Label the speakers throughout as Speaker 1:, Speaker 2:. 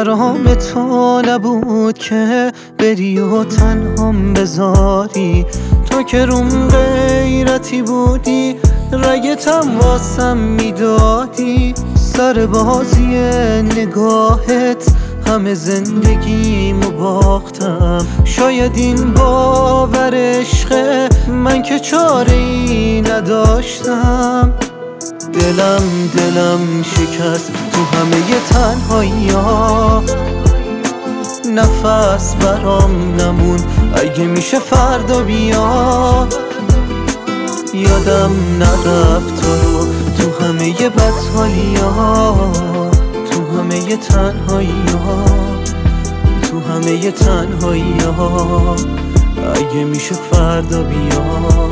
Speaker 1: قرارم تو نبود که بری و تنهام بذاری. تو که روم غیرتی بودی، رگتم واسم میدادی. سر بازی نگاهت همه زندگیمو باختم. شاید این باور عشقه، من که چاره‌ای نداشتم. دلم شکست تو همه تنهایی‌ها. نفس برام نمون، اگه میشه فردا بیا. یادم نرفت تو همه بدحالی‌ها، تو همه تنهایی‌ها، تو همه تنهایی‌ها. اگه میشه فردا بیا.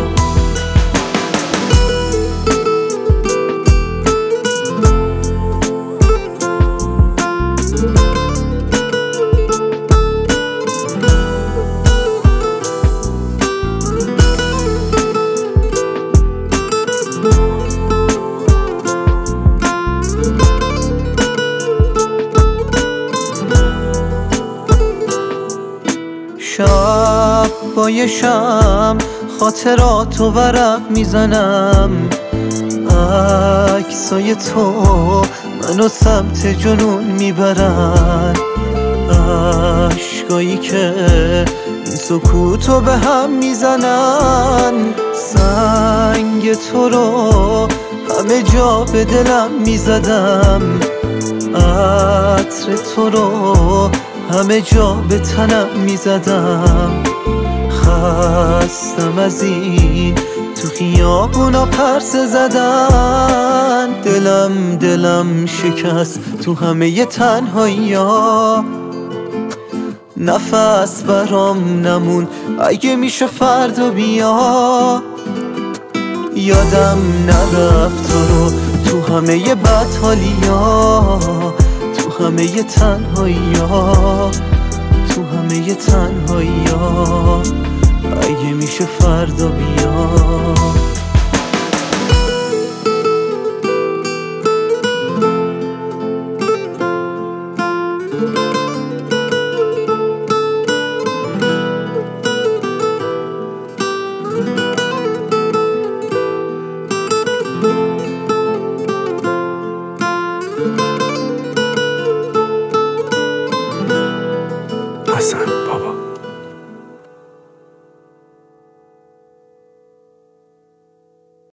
Speaker 1: شب با یه شم خاطراتو ورق میزنم. عکسای تو منو سمت جنون میبرن. عشقایی که این سکوتو به هم میزنن. سنگ تو رو همه جا به دلم میزدم. عطر تو رو همه جا به تنم میزدم. خستم از این تو خیابونا پرسه زدن. دلم شکست تو همه تنهایی‌ها. نفس برام نمون، اگه میشه فردا بیا. یادم نرفت تو همه بدحالی‌ها، تو همه تنهایی‌ها، تو همه تنهایی‌ها. اگه میشه فردا بیا.